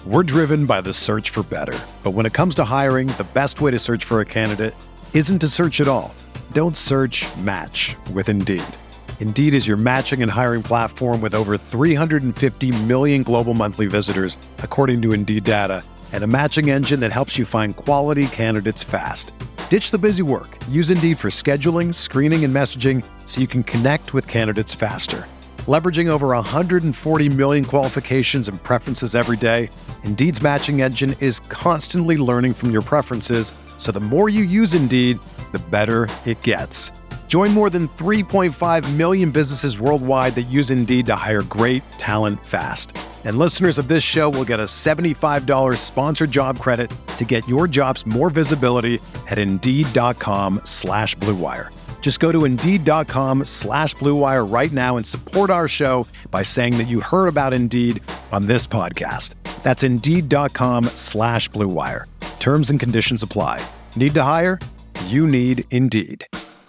We're driven by the search for better. But when it comes to hiring, the best way to search for a candidate isn't to search at all. Don't search, match with Indeed. Indeed is your matching and hiring platform with over 350 million global monthly visitors, according to Indeed data, and a matching engine that helps you find quality candidates fast. Ditch the busy work. Use Indeed for scheduling, screening, and messaging so you can connect with candidates faster. Leveraging over 140 million qualifications and preferences every day, Indeed's matching engine is constantly learning from your preferences, so the more you use Indeed, the better it gets. Join more than 3.5 million businesses worldwide that use Indeed to hire great talent fast. And listeners of this show will get a $75 sponsored job credit to get your jobs more visibility at Indeed.com/Blue Wire. Just go to Indeed.com/Blue Wire right now and support our show by saying that you heard about Indeed on this podcast. That's Indeed.com/Blue Wire. Terms and conditions apply. Need to hire? You need Indeed.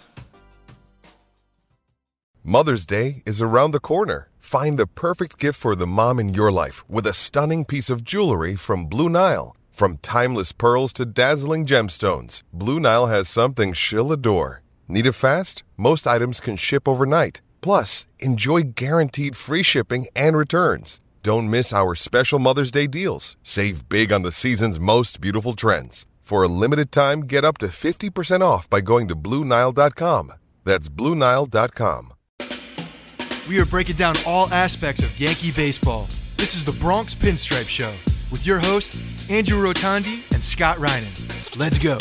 Mother's Day is around the corner. Find the perfect gift for the mom in your life with a stunning piece of jewelry from Blue Nile. From timeless pearls to dazzling gemstones, Blue Nile has something she'll adore. Need it fast? Most items can ship overnight. Plus, enjoy guaranteed free shipping and returns. Don't miss our special Mother's Day deals. Save big on the season's most beautiful trends. For a limited time, get up to 50% off by going to BlueNile.com. That's BlueNile.com. We are breaking down all aspects of Yankee baseball. This is the Bronx Pinstripe Show with your hosts, Andrew Rotondi and Scott Reinen. Let's go.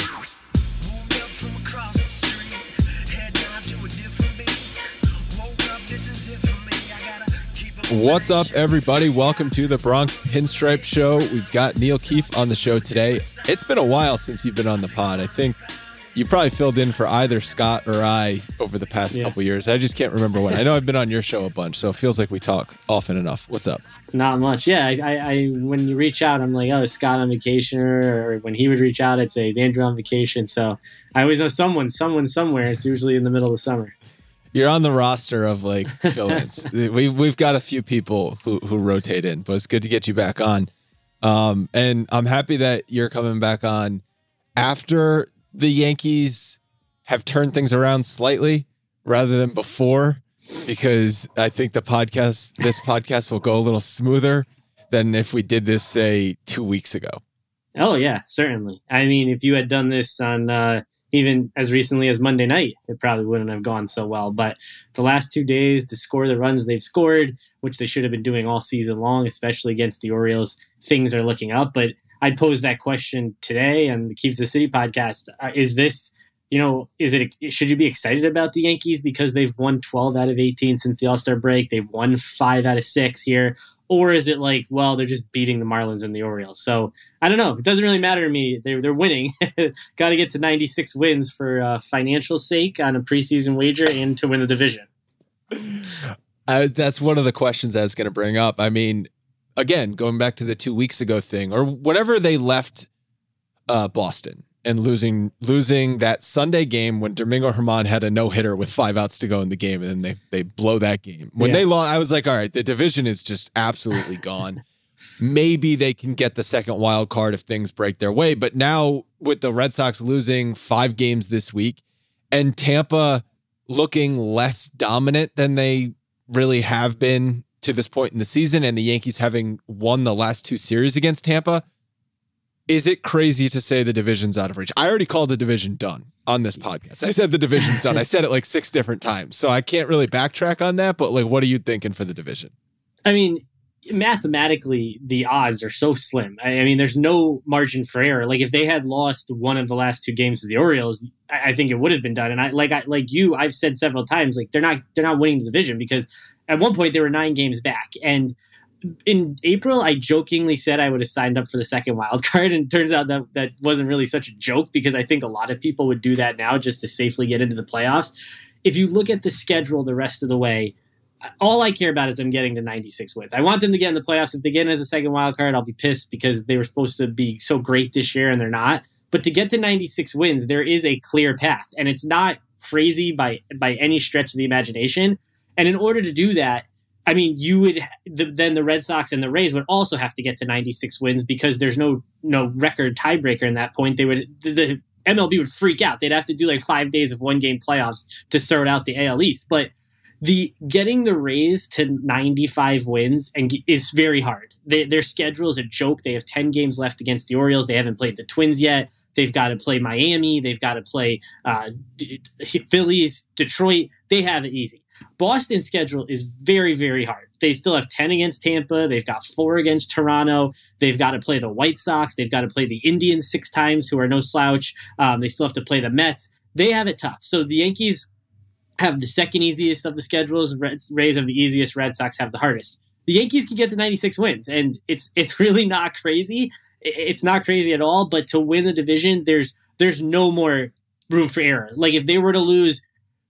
What's up, everybody? Welcome to the Bronx Pinstripe Show. We've got Neil Keefe on the show today. It's been a while since you've been on the pod. I think you probably filled in for either Scott or I over the past couple years. I just can't remember when. I know I've been on your show a bunch, so it feels like we talk often enough. What's up? Not much. Yeah, I when you reach out, I'm like, oh, is Scott on vacation? Or when he would reach out, I'd say, is Andrew on vacation? So I always know someone somewhere. It's usually in the middle of summer. You're on the roster of like fill-ins. We've got a few people who rotate in, but it's good to get you back on. And I'm happy that you're coming back on after the Yankees have turned things around slightly rather than before, because I think this podcast will go a little smoother than if we did this, say, 2 weeks ago. Oh, yeah, certainly. I mean, if you had done this on even as recently as Monday night, it probably wouldn't have gone so well. But the last 2 days to score the runs they've scored, which they should have been doing all season long, especially against the Orioles, things are looking up. But I posed that question today on the Keefe to the City podcast. Is this, should you be excited about the Yankees because they've won 12 out of 18 since the All-Star break? They've won 5 out of 6 here. Or is it like, well, they're just beating the Marlins and the Orioles? So I don't know. It doesn't really matter to me. They're winning. Got to get to 96 wins for financial sake on a preseason wager and to win the division. That's one of the questions I was going to bring up. I mean, again, going back to the 2 weeks ago thing, or whenever they left Boston and losing that Sunday game when Domingo Germán had a no-hitter with 5 outs to go in the game, and then they blow that game. When they lost, I was like, all right, the division is just absolutely gone. Maybe they can get the second wild card if things break their way. But now with the Red Sox losing 5 games this week and Tampa looking less dominant than they really have been to this point in the season, and the Yankees having won the last 2 series against Tampa, is it crazy to say the division's out of reach? I already called the division done on this podcast. I said the division's done. I said it like 6 different times, so I can't really backtrack on that. But like, what are you thinking for the division? I mean, mathematically, the odds are so slim. I mean, there's no margin for error. Like, if they had lost one of the last 2 games to the Orioles, I think it would have been done. And I've said several times, like, they're not winning the division, because at one point they were 9 games back. And in April, I jokingly said I would have signed up for the second wild card, and it turns out that wasn't really such a joke, because I think a lot of people would do that now just to safely get into the playoffs. If you look at the schedule the rest of the way, all I care about is them getting to 96 wins. I want them to get in the playoffs. If they get in as a second wild card, I'll be pissed, because they were supposed to be so great this year and they're not. But to get to 96 wins, there is a clear path, and it's not crazy by any stretch of the imagination. And in order to do that, I mean, then the Red Sox and the Rays would also have to get to 96 wins because there's no record tiebreaker in that point. The MLB would freak out. They'd have to do like 5 days of 1-game playoffs to start out the AL East. But getting the Rays to 95 wins is very hard. Their schedule is a joke. They have 10 games left against the Orioles. They haven't played the Twins yet. They've got to play Miami. They've got to play Phillies, Detroit. They have it easy. Boston's schedule is very, very hard. They still have 10 against Tampa. They've got 4 against Toronto. They've got to play the White Sox. They've got to play the Indians 6 times, who are no slouch. They still have to play the Mets. They have it tough. So the Yankees have the second easiest of the schedules. Rays have the easiest. Red Sox have the hardest. The Yankees can get to 96 wins, and it's really not crazy. It's not crazy at all. But to win the division, there's no more room for error. Like if they were to lose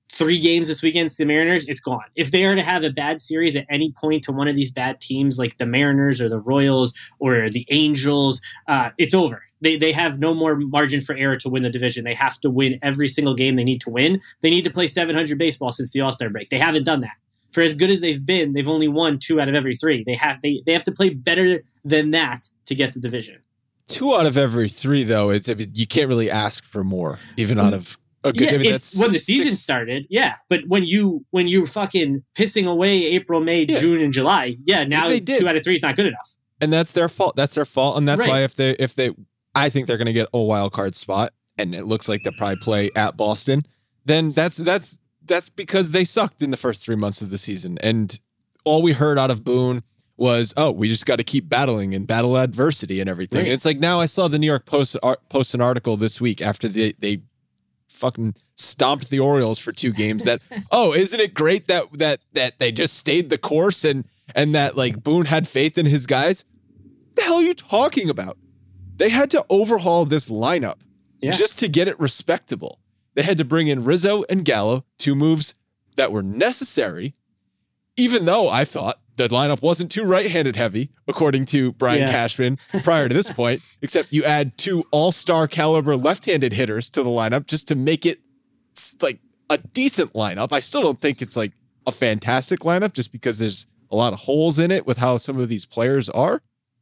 3 games this week against the Mariners, it's gone. If they are to have a bad series at any point to one of these bad teams like the Mariners or the Royals or the Angels, it's over. They have no more margin for error to win the division. They have to win every single game they need to win. They need to play 700 baseball since the All-Star break. They haven't done that. For as good as they've been, they've only won 2 out of every 3. They have to play better than that to get the division. 2 out of every 3, though, you can't really ask for more, even out of a good. Yeah, when the season started, yeah. But when you fucking pissing away April, May, June, and July, now 2 out of 3 is not good enough. And that's their fault. That's their fault, and that's right. why if they, I think they're going to get a wild card spot, and it looks like they'll probably play at Boston. Then that's because they sucked in the first 3 months of the season, and all we heard out of Boone was, oh, we just got to keep battling and battle adversity and everything. Right. And it's like, now I saw the New York Post post an article this week after they fucking stomped the Orioles for 2 games that, oh, isn't it great that they just stayed the course and that like Boone had faith in his guys? What the hell are you talking about? They had to overhaul this lineup just to get it respectable. They had to bring in Rizzo and Gallo, 2 moves that were necessary, even though I thought the lineup wasn't too right-handed heavy, according to Brian Cashman prior to this point, except you add 2 all-star caliber left-handed hitters to the lineup just to make it like a decent lineup. I still don't think it's like a fantastic lineup just because there's a lot of holes in it with how some of these players are.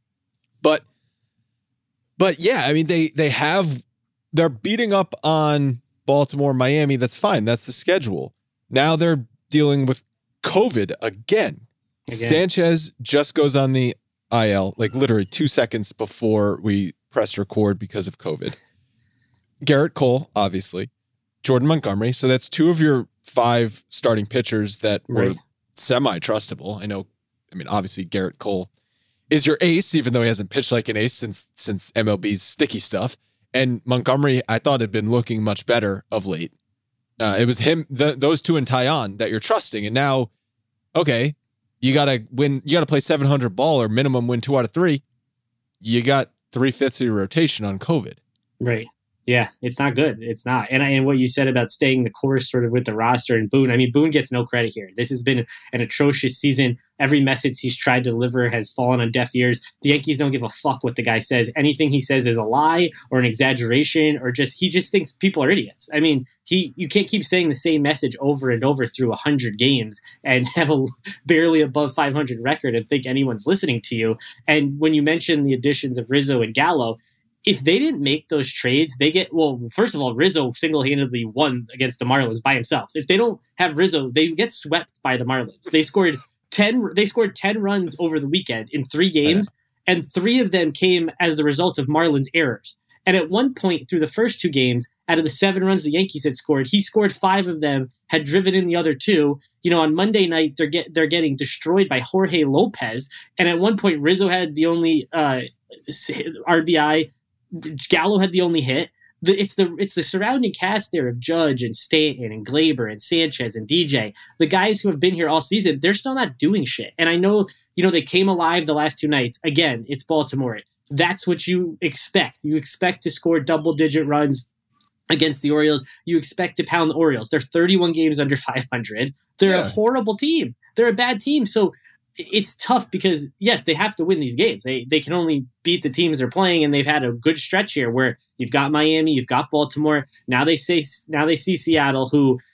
But yeah, I mean, they're beating up on Baltimore, Miami. That's fine. That's the schedule. Now they're dealing with COVID again. Sanchez just goes on the IL, like literally 2 seconds before we press record because of COVID. Garrett Cole, obviously. Jordan Montgomery. So that's 2 of your 5 starting pitchers that were semi-trustable. I mean, obviously Garrett Cole is your ace, even though he hasn't pitched like an ace since MLB's sticky stuff. And Montgomery, I thought, had been looking much better of late. It was him, those 2 and Taillon that you're trusting. And now, okay, you got to win. You got to play 700 ball or minimum win 2 out of 3. You got 3/5 of your rotation on COVID. Right. Yeah, it's not good. It's not. And what you said about staying the course sort of with the roster and Boone, I mean, Boone gets no credit here. This has been an atrocious season. Every message he's tried to deliver has fallen on deaf ears. The Yankees don't give a fuck what the guy says. Anything he says is a lie or an exaggeration or he just thinks people are idiots. I mean, you can't keep saying the same message over and over through 100 games and have a barely above 500 record and think anyone's listening to you. And when you mention the additions of Rizzo and Gallo, if they didn't make those trades, first of all, Rizzo single-handedly won against the Marlins by himself. If they don't have Rizzo, they get swept by the Marlins. They scored 10 runs over the weekend in 3 games, and 3 of them came as the result of Marlins errors. And at one point through the first 2 games, out of the 7 runs the Yankees had scored, he scored 5 of them, had driven in the other 2. You know, on Monday night, they're getting destroyed by Jorge Lopez. And at one point, Rizzo had the only RBI. Gallo had the only hit. It's the surrounding cast there of Judge and Stanton and Glaber and Sanchez and DJ. The guys who have been here all season, they're still not doing shit. And I know, they came alive the last 2 nights. Again, it's Baltimore. That's what you expect. You expect to score double-digit runs against the Orioles. You expect to pound the Orioles. They're 31 games under 500. They're a horrible team. They're a bad team. So it's tough because, yes, they have to win these games. They can only beat the teams they're playing, and they've had a good stretch here where you've got Miami, you've got Baltimore. Now they see Seattle, who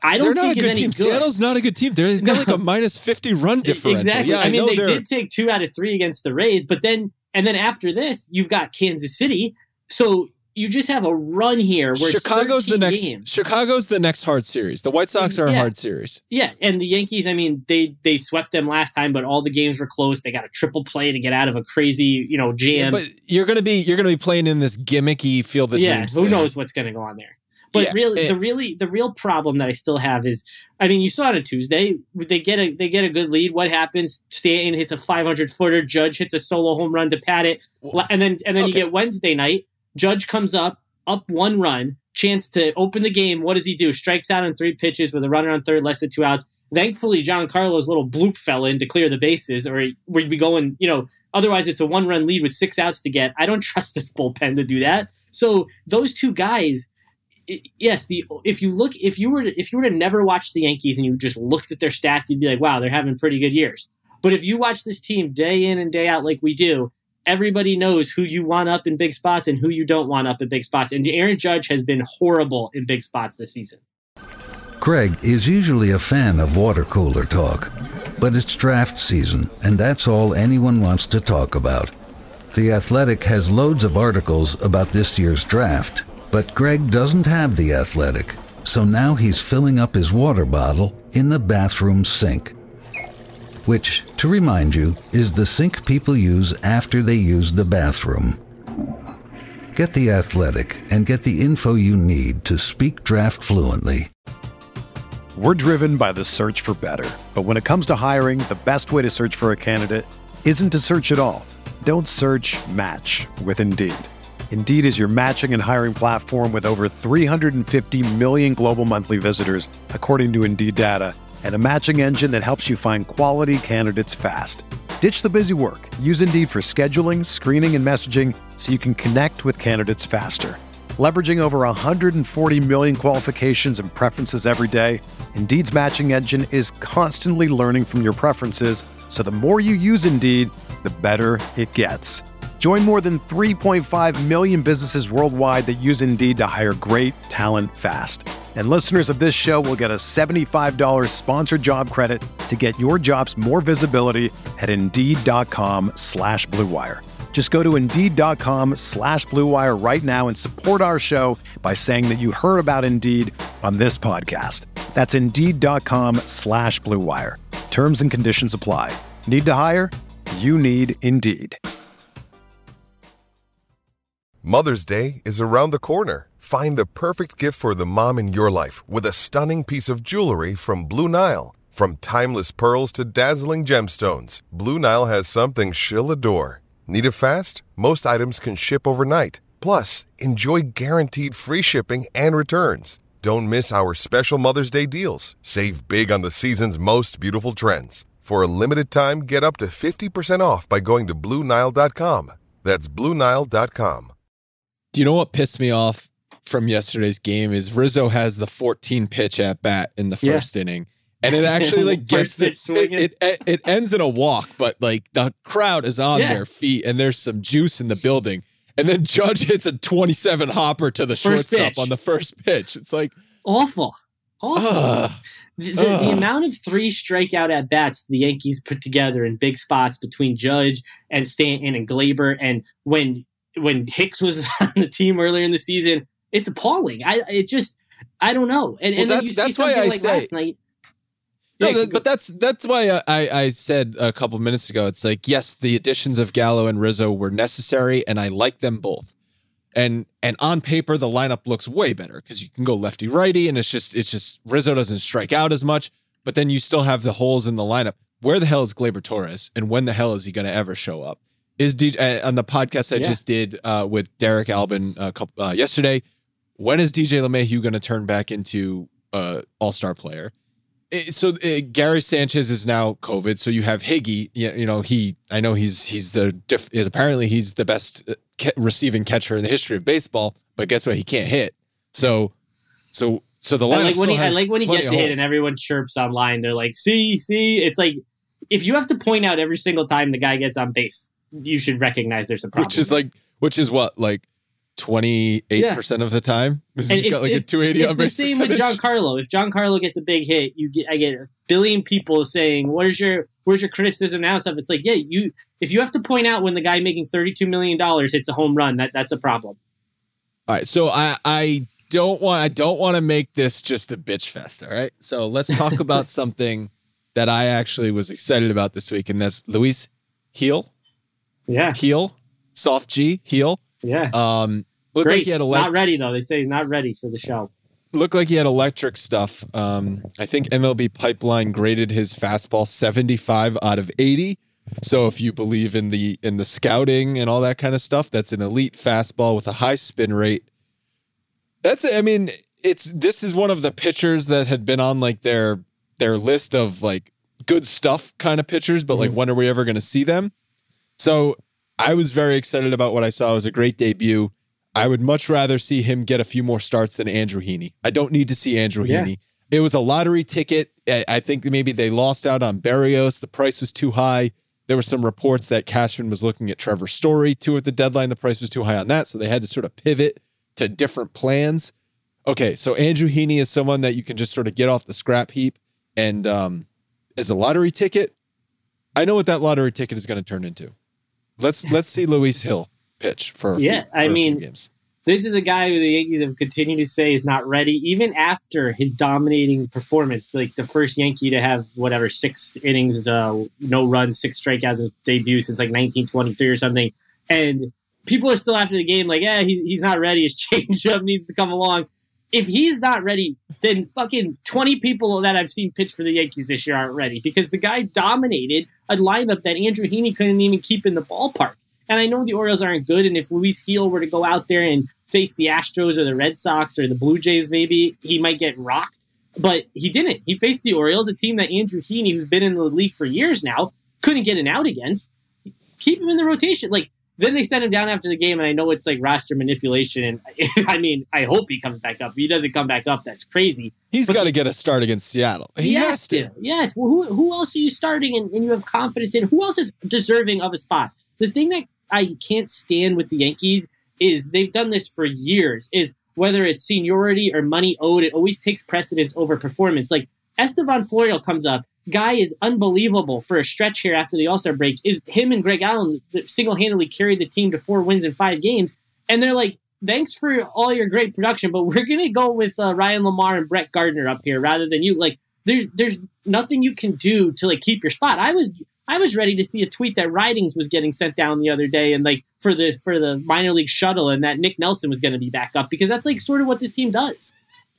I don't think is any team. good. Seattle's not a good team. They've got like a minus 50 run differential. Exactly. Yeah, I mean, they did take 2 out of 3 against the Rays, but then after this, you've got Kansas City. So you just have a run here where Chicago's the next games. Chicago's the next hard series. The White Sox are a hard series. Yeah, and the Yankees, I mean, they swept them last time, but all the games were close. They got a triple play to get out of a crazy, jam. Yeah, but you're gonna be playing in this gimmicky field of dreams. Who knows what's gonna go on there? But the real problem that I still have is, I mean, you saw it on Tuesday. They get a good lead. What happens? Stanton hits a 500-footer. Judge hits a solo home run to pad it, and then you get Wednesday night. Judge comes up 1 run, chance to open the game. What does he do? Strikes out on 3 pitches with a runner on third, less than 2 outs. Thankfully, Giancarlo's little bloop fell in to clear the bases, or we'd be going. Otherwise it's a 1-run lead with 6 outs to get. I don't trust this bullpen to do that. So those 2 guys. Yes, if you were to never watch the Yankees and you just looked at their stats, you'd be like, wow, they're having pretty good years. But if you watch this team day in and day out like we do, everybody knows who you want up in big spots and who you don't want up in big spots. And Aaron Judge has been horrible in big spots this season. Craig is usually a fan of water cooler talk, but it's draft season, and that's all anyone wants to talk about. The Athletic has loads of articles about this year's draft. But Greg doesn't have The Athletic, so now he's filling up his water bottle in the bathroom sink. Which, to remind you, is the sink people use after they use the bathroom. Get The Athletic and get the info you need to speak draft fluently. We're driven by the search for better. But when it comes to hiring, the best way to search for a candidate isn't to search at all. Don't search, match with Indeed. Indeed is your matching and hiring platform with over 350 million global monthly visitors, according to Indeed data, and a matching engine that helps you find quality candidates fast. Ditch the busy work. Use Indeed for scheduling, screening, and messaging so you can connect with candidates faster. Leveraging over 140 million qualifications and preferences every day, Indeed's matching engine is constantly learning from your preferences, so the more you use Indeed, the better it gets. Join more than 3.5 million businesses worldwide that use Indeed to hire great talent fast. And listeners of this show will get a $75 sponsored job credit to get your jobs more visibility at Indeed.com/Blue Wire. Just go to Indeed.com/Blue Wire right now and support our show by saying that you heard about Indeed on this podcast. That's Indeed.com/Blue Wire. Terms and conditions apply. Need to hire? You need Indeed. Mother's Day is around the corner. Find the perfect gift for the mom in your life with a stunning piece of jewelry from Blue Nile. From timeless pearls to dazzling gemstones, Blue Nile has something she'll adore. Need it fast? Most items can ship overnight. Plus, enjoy guaranteed free shipping and returns. Don't miss our special Mother's Day deals. Save big on the season's most beautiful trends. For a limited time, get up to 50% off by going to BlueNile.com. That's BlueNile.com. Do you know what pissed me off from yesterday's game is Rizzo has the 14 pitch at bat in the first inning. And it actually like gets it ends in a walk, but like the crowd is on their feet and there's some juice in the building. And then Judge hits a 27 hopper to the shortstop on the first pitch. It's like awful. The amount of 3 strikeout at bats the Yankees put together in big spots between Judge and Stanton and Glaber, and when Hicks was on the team earlier in the season, it's appalling. I don't know. And that's why I say last night. No, but that's why I said a couple minutes ago. It's like, yes, the additions of Gallo and Rizzo were necessary, and I like them both. And on paper, the lineup looks way better because you can go lefty righty, and it's just Rizzo doesn't strike out as much. But then you still have the holes in the lineup. Where the hell is Gleyber Torres, and when the hell is he going to ever show up? Is DJ on the podcast I just did with Derek Albin yesterday? When is DJ LeMahieu going to turn back into all-star player? Gary Sanchez is now COVID, so you have Higgy. I know he's apparently he's the best receiving catcher in the history of baseball, but guess what? He can't hit. So the lineup I like when he gets a hit and everyone chirps online. They're like, see. It's like if you have to point out every single time the guy gets on base, you should recognize there's a problem. Which is what 28% of the time. He's got like a 280 on base. It's the same with Giancarlo. If Giancarlo gets a big hit, I get a billion people saying, "Where's your criticism now?" Stuff. It's like, yeah, if you have to point out when the guy making $32 million hits a home run, that's a problem. All right, so I don't want to make this just a bitch fest. All right, so let's talk about something that I actually was excited about this week, and that's Luis Gil. Yeah, Gil, soft G, Gil. Yeah. Looked Great. like he had not ready though. They say he's not ready for the show. Looked like he had electric stuff. I think MLB Pipeline graded his fastball 75 out of 80. So if you believe in the scouting and all that kind of stuff, that's an elite fastball with a high spin rate. This is one of the pitchers that had been on like their list of like good stuff kind of pitchers, but like when are we ever going to see them? So I was very excited about what I saw. It was a great debut. I would much rather see him get a few more starts than Andrew Heaney. I don't need to see Andrew Heaney. It was a lottery ticket. I think maybe they lost out on Berrios. The price was too high. There were some reports that Cashman was looking at Trevor Story too at the deadline. The price was too high on that, so they had to sort of pivot to different plans. Okay, so Andrew Heaney is someone that you can just sort of get off the scrap heap, and as a lottery ticket, I know what that lottery ticket is going to turn into. Let's see Luis Gil pitch for a few games. This is a guy who the Yankees have continued to say is not ready, even after his dominating performance. Like the first Yankee to have 6 innings, no runs, 6 strikeouts of debut since like 1923 or something. And people are still after the game like, yeah, he's not ready. His changeup needs to come along. If he's not ready, then fucking 20 people that I've seen pitch for the Yankees this year aren't ready, because the guy dominated a lineup that Andrew Heaney couldn't even keep in the ballpark. And I know the Orioles aren't good, and if Luis Gil were to go out there and face the Astros or the Red Sox or the Blue Jays, maybe he might get rocked. But he didn't. He faced the Orioles, a team that Andrew Heaney, who's been in the league for years now, couldn't get an out against. Keep him in the rotation. Then they sent him down after the game, and I know it's like roster manipulation. And I mean, I hope he comes back up. If he doesn't come back up, that's crazy. He's got to get a start against Seattle. He has to. Yes. Well, who else are you starting and you have confidence in? Who else is deserving of a spot? The thing that I can't stand with the Yankees is they've done this for years, is whether it's seniority or money owed, it always takes precedence over performance. Like Estevan Florial comes up. Guy is unbelievable for a stretch here after the All-Star break. Is him and Greg Allen that single-handedly carried the team to 4 wins in 5 games. And they're like, thanks for all your great production, but we're going to go with Ryan Lamar and Brett Gardner up here rather than you. Like, there's nothing you can do to like keep your spot. I was ready to see a tweet that Ridings was getting sent down the other day, and like for the minor league shuttle, and that Nick Nelson was going to be back up, because that's like sort of what this team does.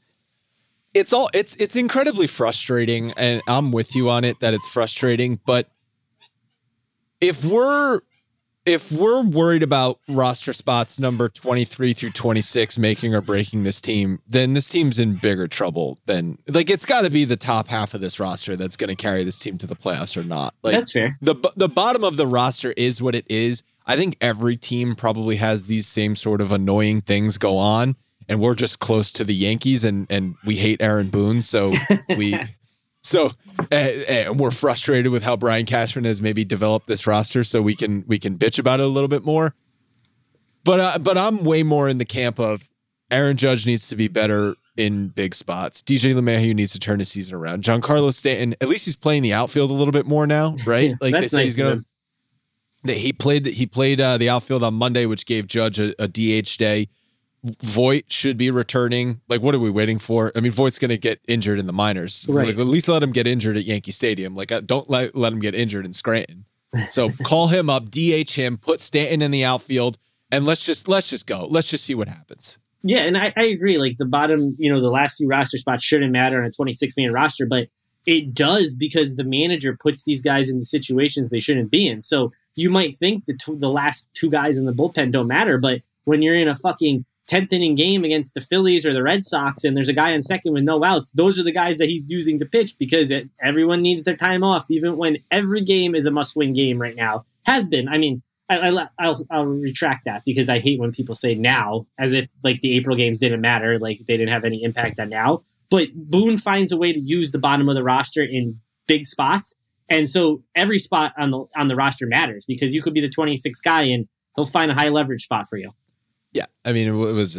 It's incredibly frustrating, and I'm with you on it that it's frustrating. But if we're worried about roster spots number 23 through 26 making or breaking this team, then this team's in bigger trouble than like it's got to be the top half of this roster that's going to carry this team to the playoffs or not. Like, that's fair. The bottom of the roster is what it is. I think every team probably has these same sort of annoying things go on. And we're just close to the Yankees, and we hate Aaron Boone, so we're frustrated with how Brian Cashman has maybe developed this roster, so we can bitch about it a little bit more. But I'm way more in the camp of Aaron Judge needs to be better in big spots. DJ LeMahieu needs to turn his season around. Giancarlo Stanton, at least he's playing the outfield a little bit more now, right? Like they said, he's gonna. He played the outfield on Monday, which gave Judge a DH day. Voit should be returning. Like, what are we waiting for? I mean, Voigt's going to get injured in the minors. Right. Like, at least let him get injured at Yankee Stadium. Like, don't let him get injured in Scranton. So call him up, DH him, put Stanton in the outfield, and let's just go. Let's just see what happens. Yeah, and I agree. Like the bottom, the last few roster spots shouldn't matter on a 26-man roster, but it does, because the manager puts these guys into situations they shouldn't be in. So you might think the last 2 guys in the bullpen don't matter, but when you're in a fucking 10th inning game against the Phillies or the Red Sox, and there's a guy on second with no outs, those are the guys that he's using to pitch, because everyone needs their time off, even when every game is a must-win game right now. Has been. I mean, I'll retract that, because I hate when people say now, as if like the April games didn't matter, like they didn't have any impact on now. But Boone finds a way to use the bottom of the roster in big spots, and so every spot on the roster matters, because you could be the 26th guy and he'll find a high leverage spot for you. Yeah, I mean, it was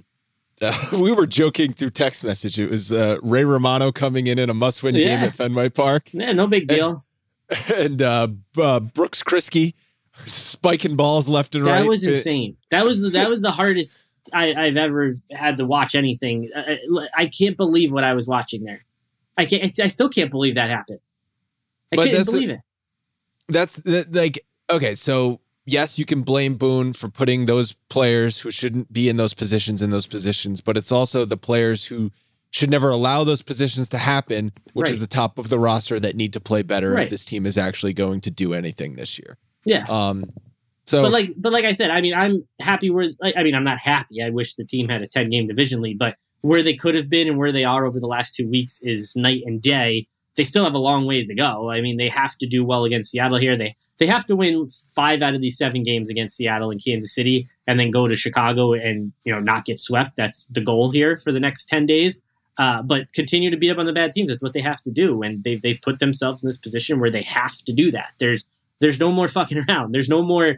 we were joking through text message. It was Ray Romano coming in a must-win game at Fenway Park. Yeah, no big deal. And Brooks Kriske spiking balls left and right. That was insane. That was the hardest I've ever had to watch anything. I can't believe what I was watching there. I still can't believe that happened. I can't believe it. That's like, okay, so yes, you can blame Boone for putting those players who shouldn't be in those positions, but it's also the players who should never allow those positions to happen, which is the top of the roster that need to play better if this team is actually going to do anything this year. Yeah. So, but like I said, I mean, I'm happy I'm not happy. I wish the team had a 10-game division lead, but where they could have been and where they are over the last 2 weeks is night and day. They still have a long ways to go. I mean, they have to do well against Seattle here. They have to win 5 out of these 7 games against Seattle and Kansas City, and then go to Chicago and not get swept. That's the goal here for the next 10 days. But continue to beat up on the bad teams. That's what they have to do, and they've put themselves in this position where they have to do that. There's no more fucking around. There's no more,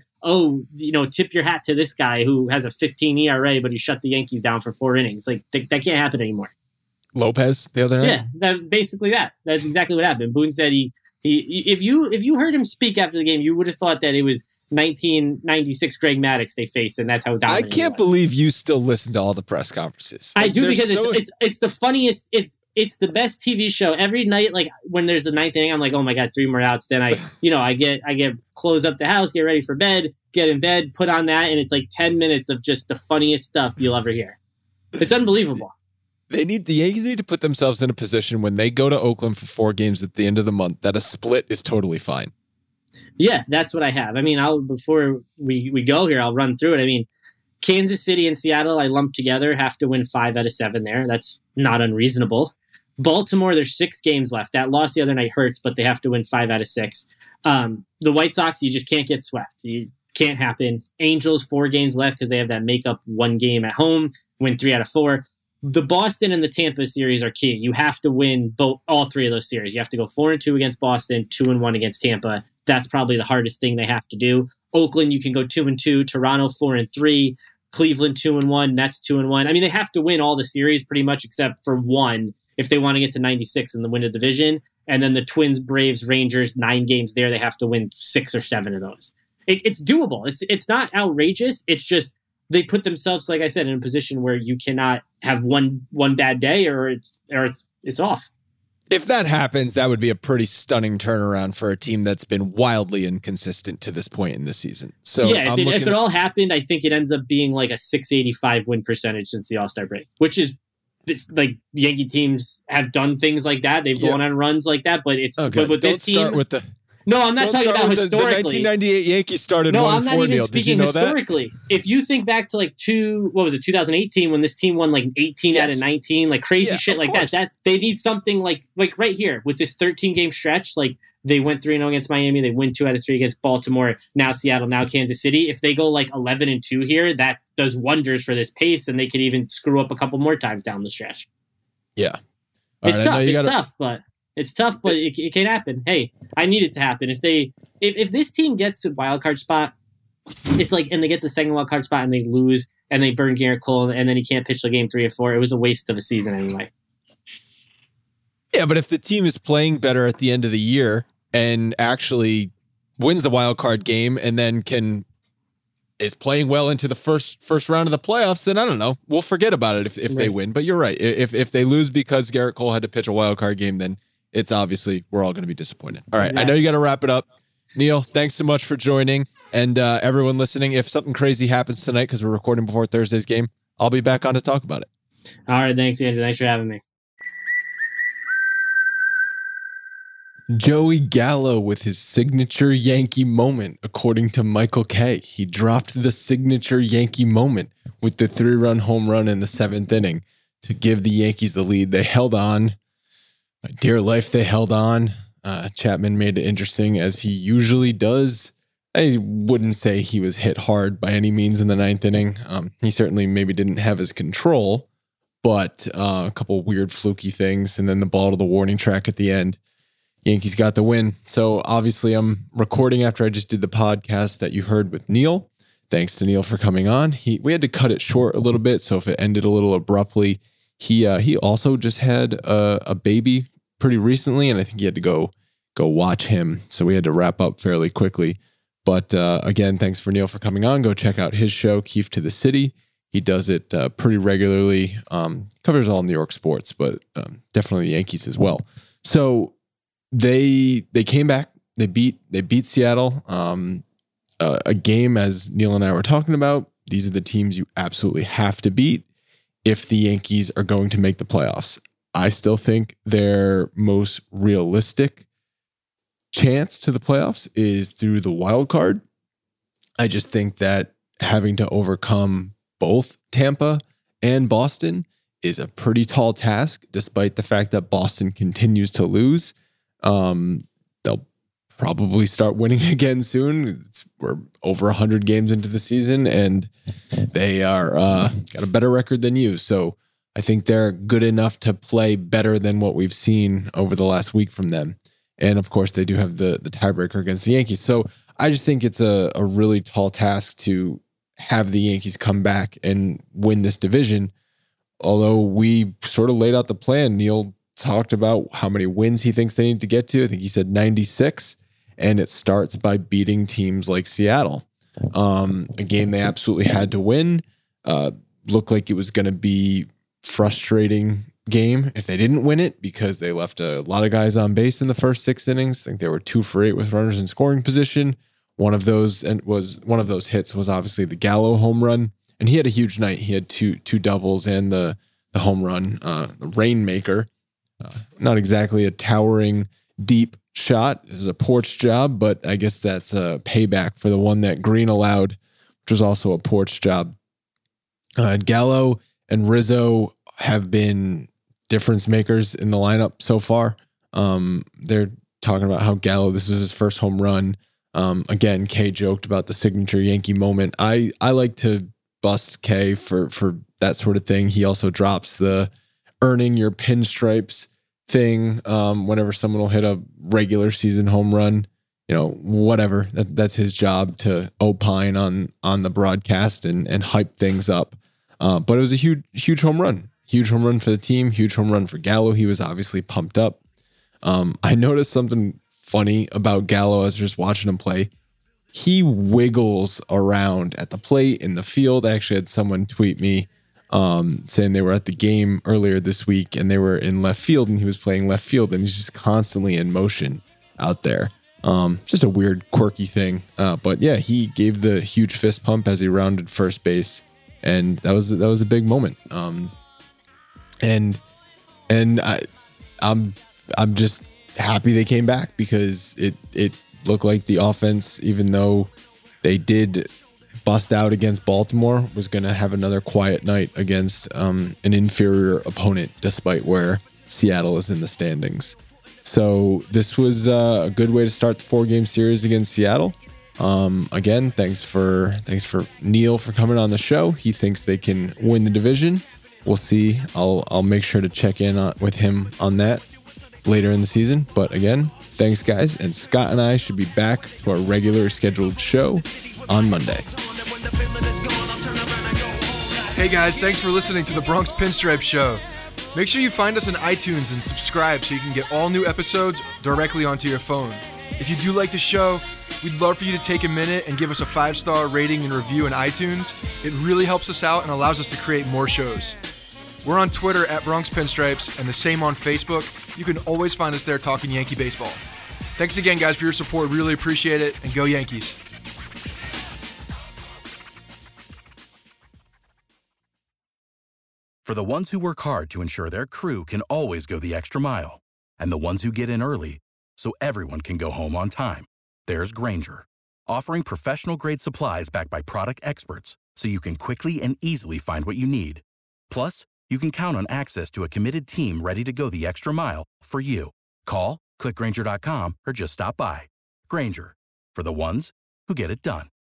tip your hat to this guy who has a 15 ERA, but he shut the Yankees down for 4 innings. Like, that can't happen anymore. Lopez the other night? Yeah, that's exactly what happened. Boone said if you heard him speak after the game, you would have thought that it was 1996 Greg Maddux they faced, and that's how dominant I can't believe you still listen to all the press conferences. I do, because it's the funniest. It's the best TV show every night. Like, when there's the 9th inning, I'm like, oh my god, 3 more outs. Then I get close up the house, get ready for bed, get in bed, put on that, and it's like 10 minutes of just the funniest stuff you'll ever hear. It's unbelievable. The Yankees need to put themselves in a position when they go to Oakland for 4 games at the end of the month that a split is totally fine. Yeah, that's what I have. I mean, before we go here, I'll run through it. I mean, Kansas City and Seattle, I lumped together, have to win 5 out of 7 there. That's not unreasonable. Baltimore, there's 6 games left. That loss the other night hurts, but they have to win 5 out of 6. The White Sox, you just can't get swept. You can't happen. Angels, 4 games left because they have that makeup 1 game at home, win 3 out of 4. The Boston and the Tampa series are key. You have to win all 3 of those series. You have to go 4-2 against Boston, 2-1 against Tampa. That's probably the hardest thing they have to do. Oakland, you can go 2-2. Toronto, 4-3. Cleveland, 2-1. Mets, 2-1. I mean, they have to win all the series pretty much except for 1 if they want to get to 96 in the win of division. And then the Twins, Braves, Rangers, 9 games there. They have to win 6 or 7 of those. It's doable. It's not outrageous. It's just they put themselves, like I said, in a position where you cannot have one bad day or it's off. If that happens, that would be a pretty stunning turnaround for a team that's been wildly inconsistent to this point in the season. So yeah, if it all happened, I think it ends up being like a 685 win percentage since the All-Star break, which is like Yankee teams have done things like that. They've gone on runs like that, but it's okay. But with Don't this team, start with the. No, I'm not talking about historically. The 1998 Yankees started 1-4, Neil. I'm not even Did speaking you know historically. That? If you think back to 2018 when this team won like 18 out of 19, like crazy shit like that they need something like right here with this 13-game stretch. Like, they went 3-0 against Miami, they win 2 out of 3 against Baltimore, now Seattle, now Kansas City. If they go like 11-2 here, that does wonders for this pace, and they could even screw up a couple more times down the stretch. Yeah. It's tough, but it can happen. Hey, I need it to happen. If this team gets to wild card spot, it's like, and they get to the second wild card spot and they lose and they burn Garrett Cole and then he can't pitch the game 3 or 4. It was a waste of a season anyway. Yeah, but if the team is playing better at the end of the year and actually wins the wild card game and then is playing well into the first round of the playoffs, then I don't know. We'll forget about it if they win. But you're right. If they lose because Garrett Cole had to pitch a wild card game, then it's obviously we're all going to be disappointed. All right, exactly. I know you got to wrap it up. Neil, thanks so much for joining. And everyone listening, if something crazy happens tonight, because we're recording before Thursday's game, I'll be back on to talk about it. All right, thanks, Andrew. Thanks for having me. Joey Gallo with his signature Yankee moment, according to Michael Kay. He dropped the signature Yankee moment with the 3-run home run in the 7th inning to give the Yankees the lead. They held on. Dear life, they held on. Chapman made it interesting, as he usually does. I wouldn't say he was hit hard by any means in the 9th inning. He certainly maybe didn't have his control, but a couple weird fluky things, and then the ball to the warning track at the end. Yankees got the win. So obviously I'm recording after I just did the podcast that you heard with Neil. thanks to Neil for coming on. We had to cut it short a little bit, so if it ended a little abruptly, he also just had a baby pretty recently, and I think he had to go watch him, so we had to wrap up fairly quickly. But again, thanks for Neil for coming on. Go check out his show, Keefe to the City. He does it pretty regularly. Covers all New York sports, but definitely the Yankees as well. So they came back. They beat Seattle. A game, as Neil and I were talking about, these are the teams you absolutely have to beat if the Yankees are going to make the playoffs. I still think their most realistic chance to the playoffs is through the wild card. I just think that having to overcome both Tampa and Boston is a pretty tall task, despite the fact that Boston continues to lose. They'll probably start winning again soon. We're over 100 games into the season, and they are got a better record than you. So I think they're good enough to play better than what we've seen over the last week from them. And of course, they do have the tiebreaker against the Yankees. So I just think it's a really tall task to have the Yankees come back and win this division. Although we sort of laid out the plan. Neil talked about how many wins he thinks they need to get to. I think he said 96. And it starts by beating teams like Seattle. A game they absolutely had to win. Looked like it was going to be frustrating game if they didn't win it, because they left a lot of guys on base in the first 6 innings. I think they were 2 for 8 with runners in scoring position. One of those hits was obviously the Gallo home run, and he had a huge night. He had two doubles and the home run, the rainmaker. Not exactly a towering deep shot. It was a porch job, but I guess that's a payback for the one that Green allowed, which was also a porch job. Gallo and Rizzo have been difference makers in the lineup so far. They're talking about how Gallo, this was his first home run. Again, Kay joked about the signature Yankee moment. I like to bust Kay for that sort of thing. He also drops the earning your pinstripes thing whenever someone will hit a regular season home run, whatever. That's his job, to opine on the broadcast and hype things up. But it was a huge home run. Huge home run for the team, huge home run for Gallo. He was obviously pumped up. I noticed something funny about Gallo as I was just watching him play. He wiggles around at the plate, in the field. I actually had someone tweet me saying they were at the game earlier this week and they were in left field and he was playing left field, and he's just constantly in motion out there. Just a weird, quirky thing. But yeah, he gave the huge fist pump as he rounded first base, and that was a big moment. And I'm just happy they came back, because it looked like the offense, even though they did bust out against Baltimore, was going to have another quiet night against an inferior opponent, despite where Seattle is in the standings. So this was a good way to start the 4-game series against Seattle. Again, thanks for Neil for coming on the show. He thinks they can win the division. We'll see. I'll make sure to check in with him on that later in the season. But again, thanks guys. And Scott and I should be back to our regular scheduled show on Monday. Hey guys, thanks for listening to the Bronx Pinstripe Show. Make sure you find us on iTunes and subscribe so you can get all new episodes directly onto your phone. If you do like the show, we'd love for you to take a minute and give us a 5-star rating and review in iTunes. It really helps us out and allows us to create more shows. We're on Twitter at Bronx Pinstripes and the same on Facebook. You can always find us there talking Yankee baseball. Thanks again, guys, for your support. Really appreciate it, and go Yankees. For the ones who work hard to ensure their crew can always go the extra mile, and the ones who get in early so everyone can go home on time, there's Grainger, offering professional-grade supplies backed by product experts so you can quickly and easily find what you need. Plus, you can count on access to a committed team ready to go the extra mile for you. Call, click Grainger.com, or just stop by. Grainger, for the ones who get it done.